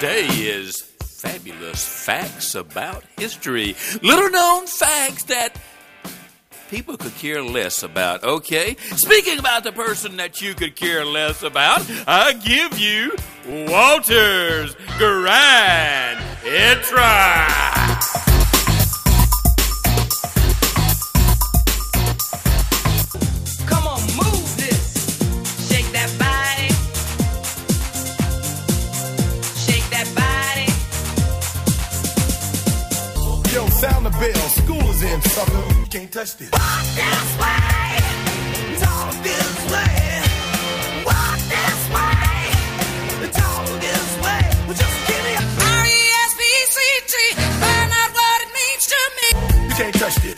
Today is fabulous facts about history. Little known facts that people could care less about, okay? Speaking about the person that you could care less about, I give you Walter's Grand Intro. Sound the bell, school is in, sucker. You can't touch this. Walk this way, talk this way. Walk this way, talk this way. Well, just give me a R-E-S-P-C-T. Find out what it means to me. You can't touch this.